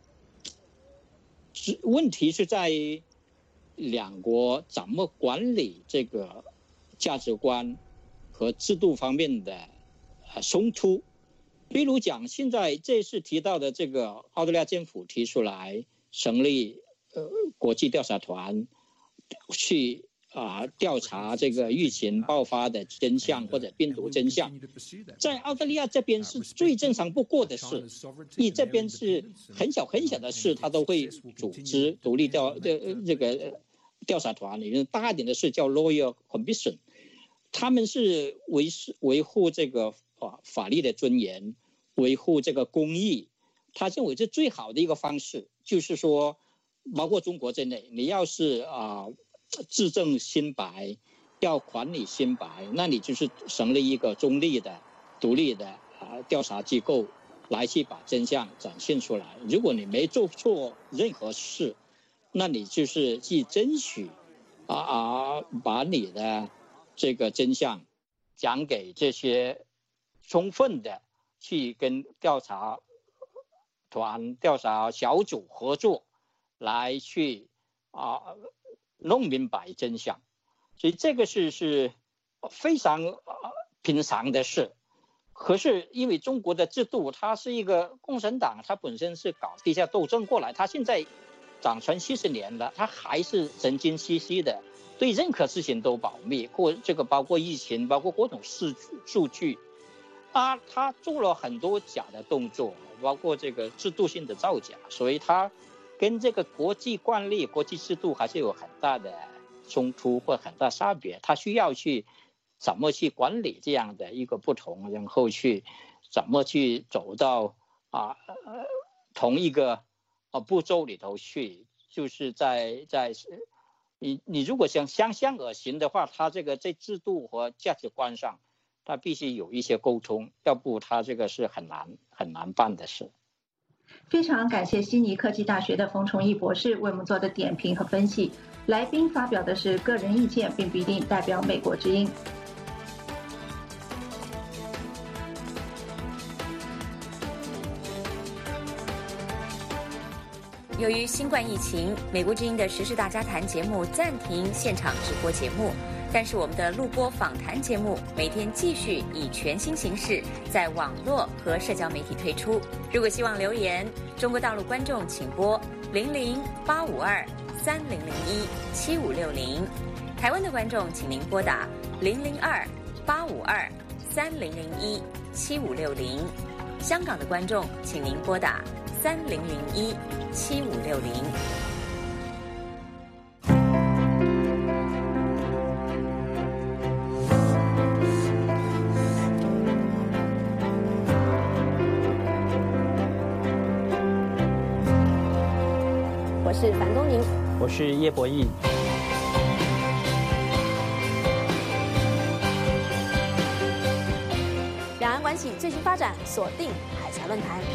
问题是在两国怎么管理这个价值观和制度方面的冲突。比如讲，现在这次提到的这个澳大利亚政府提出来成立呃国际调查团，去啊调查这个疫情爆发的真相或者病毒真相，在澳大利亚这边是最正常不过的事，你这边是很小很小的事，他都会组织独立调这这个调查团，里面大一点的事叫 Royal Commission， 他们是维维护这个法法律的尊严，维护这个公义，他认为这最好的一个方式，就是说，包括中国在内，你要是啊。呃自证清白，要管理清白，那你就是成立一个中立的、独立的啊调查机构，来去把真相展现出来。如果你没做错任何事，那你就是去争取啊啊，把你的这个真相讲给这些充分的去跟调查团、调查小组合作，来去啊。弄明白真相，所以这个是是非常、呃、平常的事。可是因为中国的制度，它是一个共产党，它本身是搞地下斗争过来，它现在掌权七十年了，它还是神经兮兮的，对任何事情都保密，或这个包括疫情，包括各种数数据，啊，他做了很多假的动作，包括这个制度性的造假，所以他。跟这个国际惯例、国际制度还是有很大的冲突或很大差别，他需要去怎么去管理这样的一个不同，然后去怎么去走到啊、呃、同一个啊步骤里头去， 就是在在你你如果想相向而行的话，他这个在制度和价值观上，他必须有一些沟通，要不他这个是很难很难办的事。 非常感谢悉尼科技大学的冯崇义博士为我们做的点评和分析。来宾发表的是个人意见，并不一定代表美国之音。 由于新冠疫情，美国之音的时事大家谈节目暂停现场直播节目，但是我们的录播访谈节目每天继续以全新形式在网络和社交媒体推出。如果希望留言，中国大陆观众请拨零零八五二三零零一七五六零，台湾的观众请您拨打零零二八五二三零零一七五六零，香港的观众请您拨打三零零一七五六零。 我是樊东宁， 我是叶博弈。 两岸关系最新发展，锁定海峡论坛。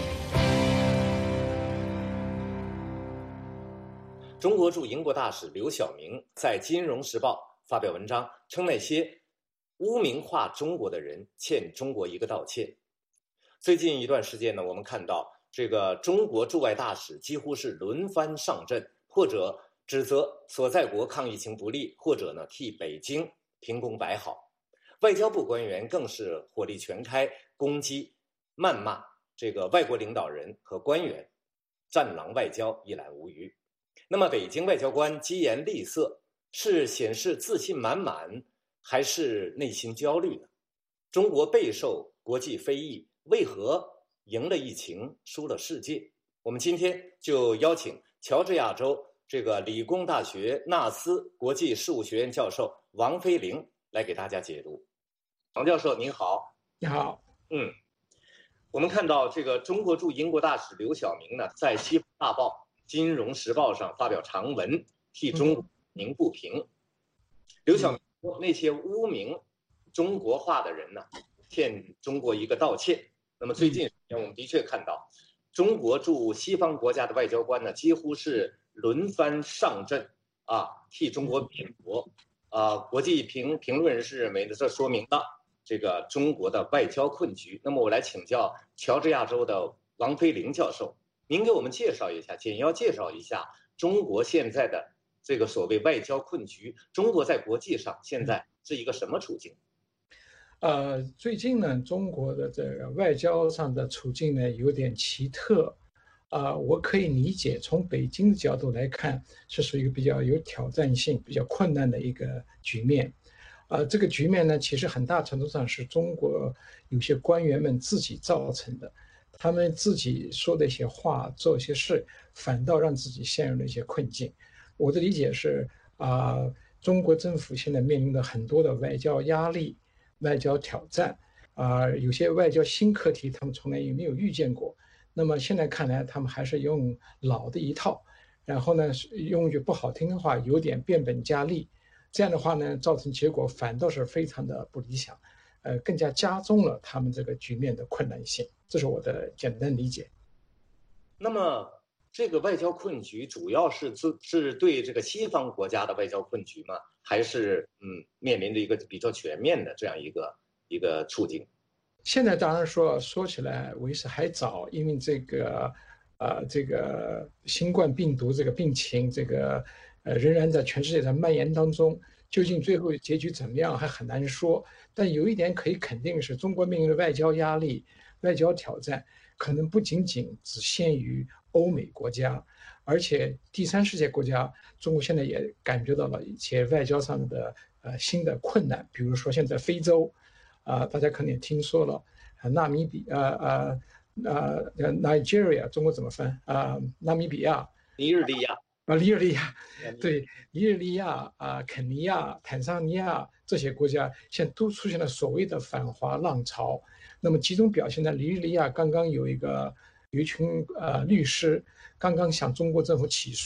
中国驻英国大使刘晓明在《金融时报》发表文章，称那些污名化中国的人欠中国一个道歉。最近一段时间呢，我们看到这个中国驻外大使几乎是轮番上阵，或者指责所在国抗疫情不力，或者呢替北京评功摆好。外交部官员更是火力全开，攻击、谩骂这个外国领导人和官员，战狼外交一览无余。那么北京外交官疾言厉色，是显示自信满满，还是内心焦虑呢？中国备受国际非议，为何赢了疫情，输了世界？我们今天就邀请乔治亚州这个理工大学纳斯国际事务学院教授王飞凌来给大家解读。王教授您好。 你好。 嗯，我们看到这个中国驻英国大使刘晓明呢，在《西方大报》《金融时报》上发表长文，替中国鸣不平。嗯、刘晓明说，那些污名中国化的人呢，欠中国一个道歉。那么最近我们的确看到，中国驻西方国家的外交官呢，几乎是轮番上阵啊，替中国辩驳。啊，国际评评论人士认为呢，这说明了这个中国的外交困局。那么我来请教乔治亚州的王飞凌教授，您给我们介绍一下，简要介绍一下中国现在的这个所谓外交困局，中国在国际上现在是一个什么处境？ 呃，最近呢，中国的这个外交上的处境呢有点奇特，啊、呃，我可以理解，从北京的角度来看，是属于一个比较有挑战性、比较困难的一个局面。啊、呃，这个局面呢，其实很大程度上是中国有些官员们自己造成的，他们自己说的一些话、做一些事，反倒让自己陷入了一些困境。我的理解是，啊、呃，中国政府现在面临的很多的外交压力。外交挑战，啊、呃，有些外交新课题，他们从来也没有遇见过。那么现在看来，他们还是用老的一套，然后呢，用一句不好听的话，有点变本加厉。这样的话呢，造成结果反倒是非常的不理想，呃，更加加重了他们这个局面的困难性。这是我的简单理解。 那么，这个外交困局主要是是对这个西方国家的外交困局吗？还是嗯面临着一个比较全面的这样一个一个处境？ 现在当然说说起来为时还早，因为这个呃这个新冠病毒这个病情这个呃仍然在全世界在蔓延当中，究竟最后结局怎么样还很难说。但有一点可以肯定是，中国面临的外交压力、外交挑战，可能不仅仅只限于欧美国家。而且第三世界国家，中国现在也感觉到了一些外交上的呃新的困难，比如说现在非洲，啊、呃，大家可能也听说了，啊，纳米比啊啊啊 Nigeria 中国怎么翻啊、呃？纳米比亚、 尼日利亚啊，尼日利亚，对，尼日利亚啊、肯尼亚、坦桑尼亚这些国家现在都出现了所谓的反华浪潮。那么集中表现在尼日利亚，刚刚有一个有一群呃律师刚刚向中国政府起诉，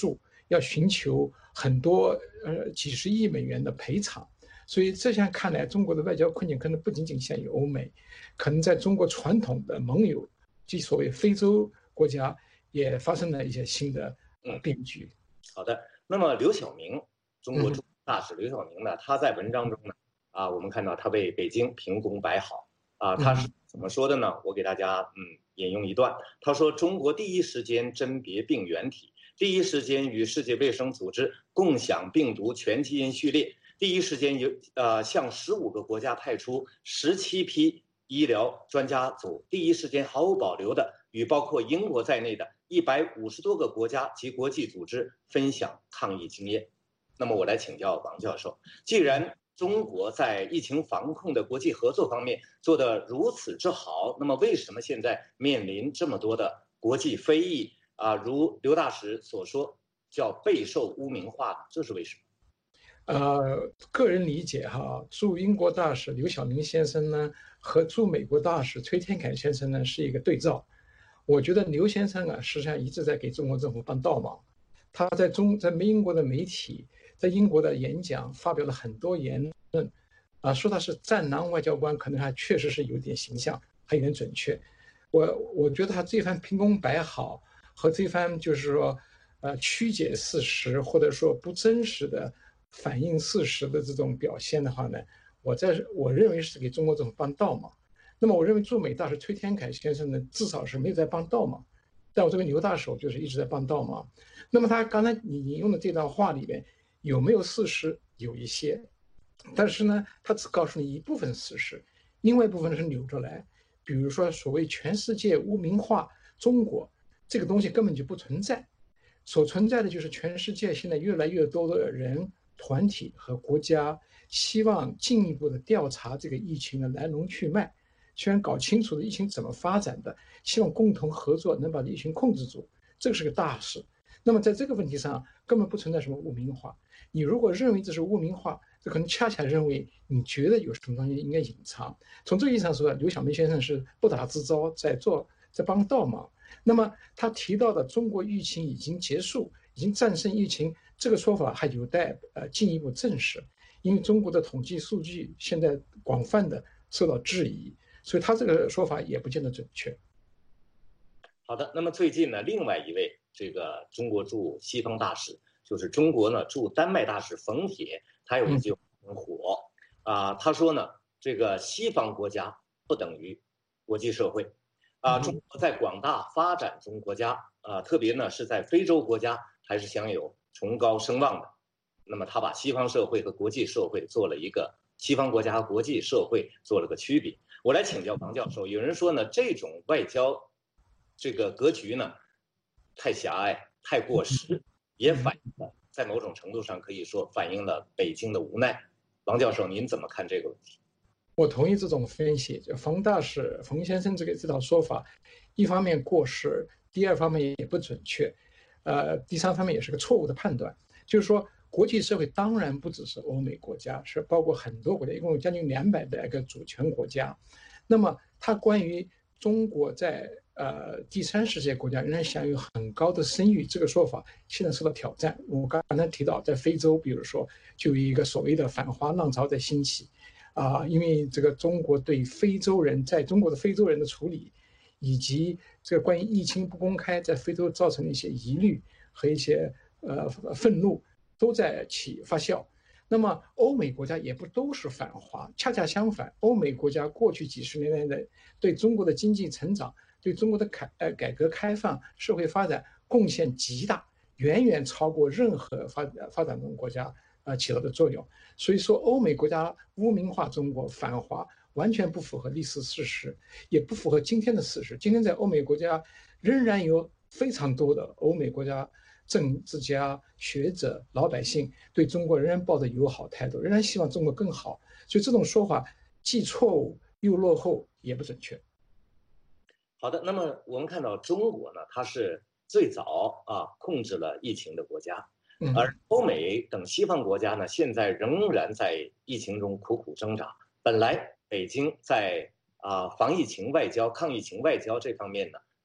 要寻求很多呃几十亿美元的赔偿。所以这样看来，中国的外交困境可能不仅仅限于欧美，可能在中国传统的盟友即所谓非洲国家也发生了一些新的呃变局。 好的，那么刘晓明，中国驻大使刘晓明呢，他在文章中呢，啊，我们看到他为北京评功摆好啊，他是怎么说的呢？我给大家嗯引用一段，他说：“中国第一时间甄别病原体，第一时间与世界卫生组织共享病毒全基因序列。”第一时间有呃向十五个国家派出十七批医疗专家组，第一时间毫无保留的与包括英国在内的一百五十多个国家及国际组织分享抗疫经验。那么我来请教王教授，既然中国在疫情防控的国际合作方面做得如此之好，那么为什么现在面临这么多的国际非议啊？如刘大使所说，叫备受污名化呢？这是为什么？ 呃，个人理解哈，驻英国大使刘晓明先生呢，和驻美国大使崔天凯先生呢是一个对照。我觉得刘先生啊，实际上一直在给中国政府帮倒忙。他在中在英国的媒体，在英国的演讲发表了很多言论，啊，说他是战狼外交官，可能还确实是有点形象，还有点准确。我我觉得他这番评功摆好和这番就是说，呃，曲解事实或者说不真实的反映事实的这种表现的话呢，我在我认为是给中国政府帮倒忙。那么我认为驻美大使崔天凯先生呢，至少是没有在帮倒忙，但我这个刘大使就是一直在帮倒忙。那么他刚才你引用的这段话里面有没有事实？有一些，但是呢，他只告诉你一部分事实，另外一部分是扭着来。比如说所谓全世界污名化中国这个东西根本就不存在，所存在的就是全世界现在越来越多的人团体和国家希望进一步的调查这个疫情的来龙去脉，希望搞清楚的疫情怎么发展的，希望共同合作能把疫情控制住，这个是个大事。那么在这个问题上根本不存在什么污名化。你如果认为这是污名化，这可能恰恰认为你觉得有什么东西应该隐藏。从这个意义上说，刘晓明先生是不打自招，在做在帮倒忙。那么他提到的中国疫情已经结束，已经战胜疫情，这个说法还有待呃进一步证实，因为中国的统计数据现在广泛的受到质疑，所以他这个说法也不见得准确。 好的，那么最近呢，另外一位这个中国驻西方大使，就是中国呢驻丹麦大使冯铁，他有一句很火啊、呃，他说呢，这个西方国家不等于国际社会啊、呃，中国在广大发展中国家啊、呃，特别呢是在非洲国家还是享有崇高声望的。那么他把西方社会和国际社会做了一个西方国家和国际社会做了个区别。我来请教王教授，有人说呢，这种外交这个格局呢太狭隘、太过时，也反映了在某种程度上可以说反映了北京的无奈。王教授，您怎么看这个问题？ 我同意这种分析，就冯大使、冯先生这个这套说法，一方面过时，第二方面也不准确，呃，第三方面也是个错误的判断。就是说，国际社会当然不只是欧美国家，是包括很多国家，一共有将近两百来个主权国家。那么，它关于中国在呃第三世界国家仍然享有很高的声誉这个说法，现在受到挑战。我刚才提到，在非洲，比如说，就有一个所谓的反华浪潮在兴起。啊、呃，因为这个中国对非洲人在中国的非洲人的处理，以及这个关于疫情不公开在非洲造成的一些疑虑和一些呃愤怒，都在起发酵。那么欧美国家也不都是反华，恰恰相反，欧美国家过去几十年来的对中国的经济成长、对中国的改呃改革开放、社会发展贡献极大，远远超过任何发发展中国家。呃，起到的作用，所以说欧美国家污名化中国、反华，完全不符合历史事实，也不符合今天的事实。今天在欧美国家，仍然有非常多的欧美国家政治家、学者、老百姓对中国仍然抱着友好态度，仍然希望中国更好。所以这种说法既错误又落后，也不准确。 好的，那么我们看到中国呢，它是最早啊控制了疫情的国家。而欧美等西方国家呢，现在仍然在疫情中苦苦挣扎。本来北京在啊、呃、防疫情外交、抗疫情外交这方面呢，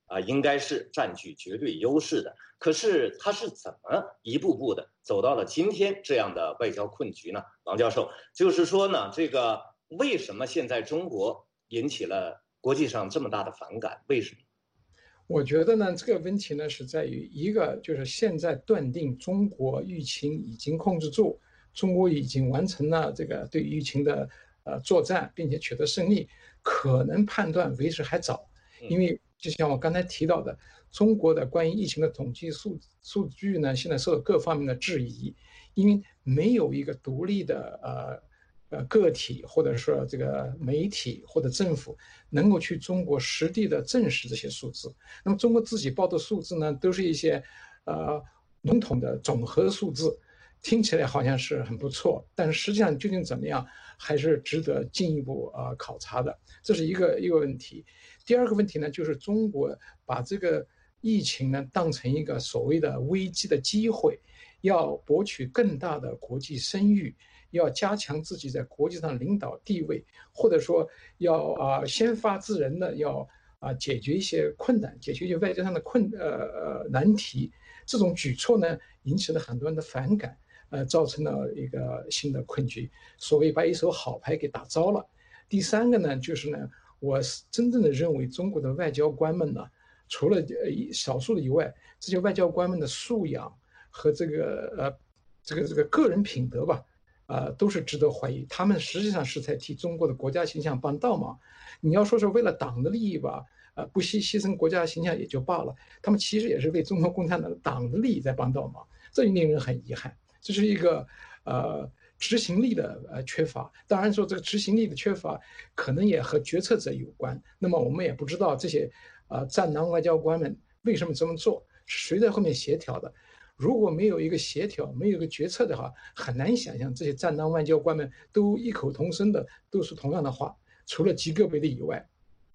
啊，应该是占据绝对优势的。可是他是怎么一步步的走到了今天这样的外交困局呢？王教授，就是说呢，这个为什么现在中国引起了国际上这么大的反感？为什么？ 我觉得呢，这个问题呢是在于一个，就是现在断定中国疫情已经控制住，中国已经完成了这个对疫情的呃作战，并且取得胜利，可能判断为时还早，因为就像我刚才提到的，中国的关于疫情的统计数数据呢，现在受到各方面的质疑，因为没有一个独立的呃。呃，个体或者说这个媒体或者政府能够去中国实地的证实这些数字。那么中国自己报的数字呢，都是一些呃笼统的总和数字，听起来好像是很不错，但是实际上究竟怎么样，还是值得进一步呃考察的。这是一个一个问题。第二个问题呢，就是中国把这个疫情呢当成一个所谓的危机的机会，要博取更大的国际声誉。要加强自己在国际上领导地位，或者说要啊、呃、先发制人的，要啊、呃、解决一些困难，解决一些外交上的困呃呃难题。这种举措呢，引起了很多人的反感，呃，造成了一个新的困局。所谓把一手好牌给打糟了。第三个呢，就是呢，我是真正的认为中国的外交官们呢，除了呃少数的以外，这些外交官们的素养和这个呃这个这个个人品德吧。呃，都是值得怀疑。他们实际上是在替中国的国家形象帮倒忙。你要说是为了党的利益吧，呃，不惜牺牲国家形象也就罢了，他们其实也是为中国共产党党的利益在帮倒忙，这令人很遗憾。这是一个呃执行力的呃缺乏。当然说这个执行力的缺乏，可能也和决策者有关。那么我们也不知道这些呃战狼外交官们为什么这么做，是谁在后面协调的。如果没有一个协调，没有一个决策的话，很难想象这些战狼外交官们都异口同声的都是同样的话，除了极个别的以外。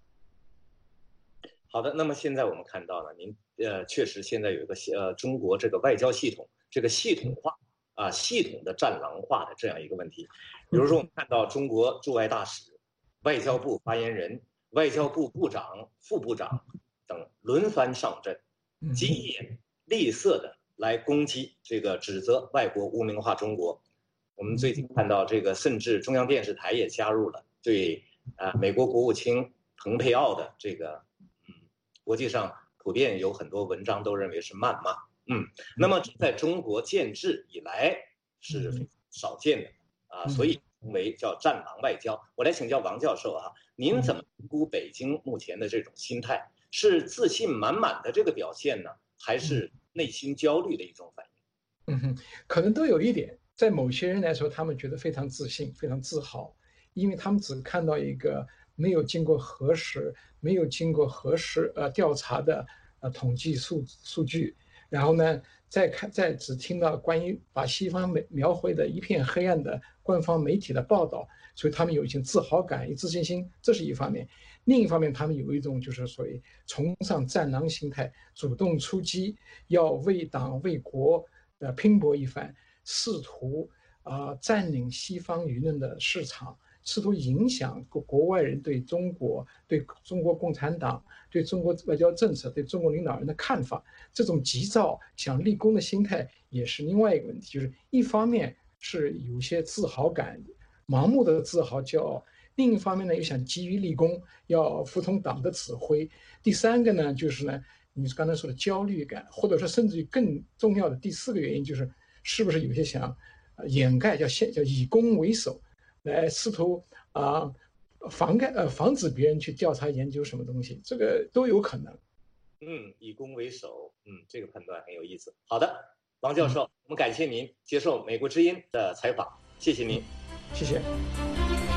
好的，那么现在我们看到呢，您呃确实现在有一个呃中国这个外交系统这个系统化啊系统的战狼化的这样一个问题。比如说我们看到中国驻外大使、外交部发言人、外交部部长、副部长等轮番上阵，疾言厉色的来攻击这个指责外国污名化中国。我们最近看到这个，甚至中央电视台也加入了对啊美国国务卿蓬佩奥的这个嗯国际上普遍有很多文章都认为是谩骂。嗯，那么在中国建制以来是非常少见的啊，所以为叫战狼外交。我来请教王教授啊，您怎么评估北京目前的这种心态？是自信满满的这个表现呢，还是内心焦虑的一种反应？ 嗯哼，可能都有一点。在某些人来说，他们觉得非常自信、非常自豪，因为他们只看到一个没有经过核实、没有经过核实呃调查的呃统计数数据，然后呢，再看再只听到关于把西方描描绘的一片黑暗的官方媒体的报道，所以他们有一些自豪感、有自信心，这是一方面。另一方面，他们有一种就是所谓崇尚战狼心态，主动出击，要为党为国呃拼搏一番。试图啊、呃、占领西方舆论的市场，试图影响国国外人对中国、对中国共产党、对中国外交政策、对中国领导人的看法。这种急躁想立功的心态也是另外一个问题，就是一方面是有些自豪感，盲目的自豪骄傲；另一方面呢，又想急于立功，要服从党的指挥。第三个呢，就是呢，你刚才说的焦虑感，或者说甚至于更重要的第四个原因就是。是不是有些想掩盖，叫现叫以攻为守，来试图啊、呃、防盖呃防止别人去调查研究什么东西，这个都有可能。 嗯，以攻为守，嗯，这个判断很有意思。好的，王教授，嗯、我们感谢您接受美国之音的采访，谢谢您， 谢谢。